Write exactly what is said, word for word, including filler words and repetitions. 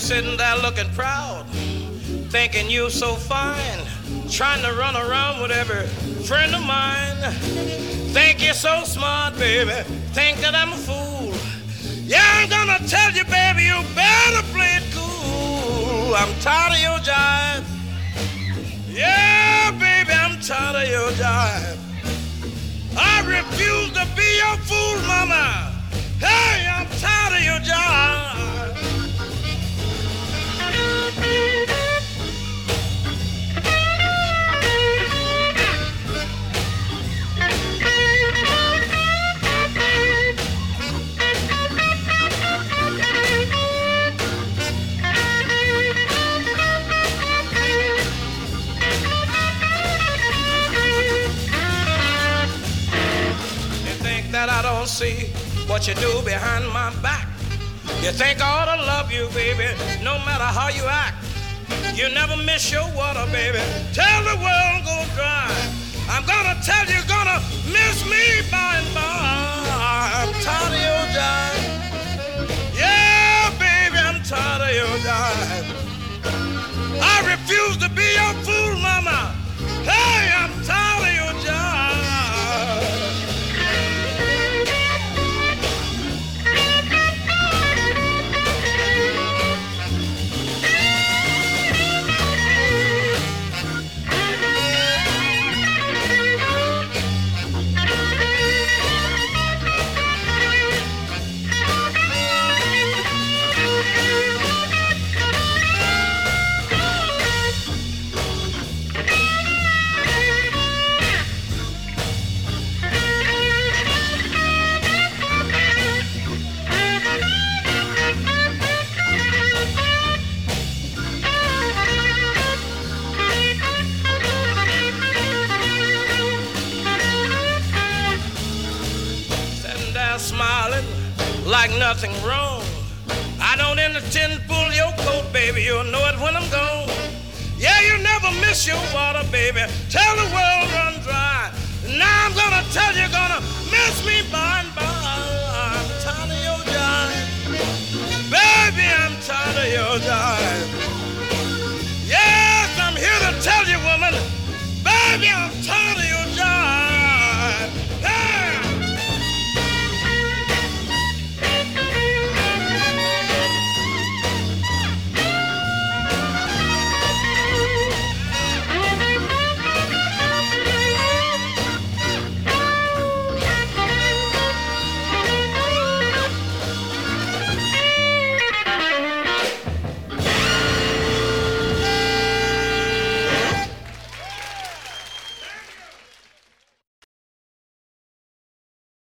sitting there looking proud, thinking you're so fine, trying to run around with every friend of mine. Think you're so smart, baby, think that I'm a fool. Yeah, I'm gonna tell you, baby, you better play it cool. I'm tired of your jive. Yeah, baby, I'm tired of your jive. I refuse to be your fool, mama. Hey, I'm tired of your jive. That I don't see what you do behind my back. You think I ought to love you, baby, no matter how you act. You never miss your water, baby. Tell the world go dry. I'm gonna tell you, gonna miss me by and by. I'm tired of your jive. Yeah, baby, I'm tired of your jive. I refuse to be your fool, mama. Hey, I'm tired of your jive. Smiling like nothing wrong. I don't intend to pull your coat, baby. You'll know it when I'm gone. Yeah, you never miss your water, baby. Tell the world run dry. Now I'm gonna tell you, gonna miss me by and by. I'm tired of your jive. Baby, I'm tired of your jive. Yes, I'm here to tell you, woman. Baby, I'm tired.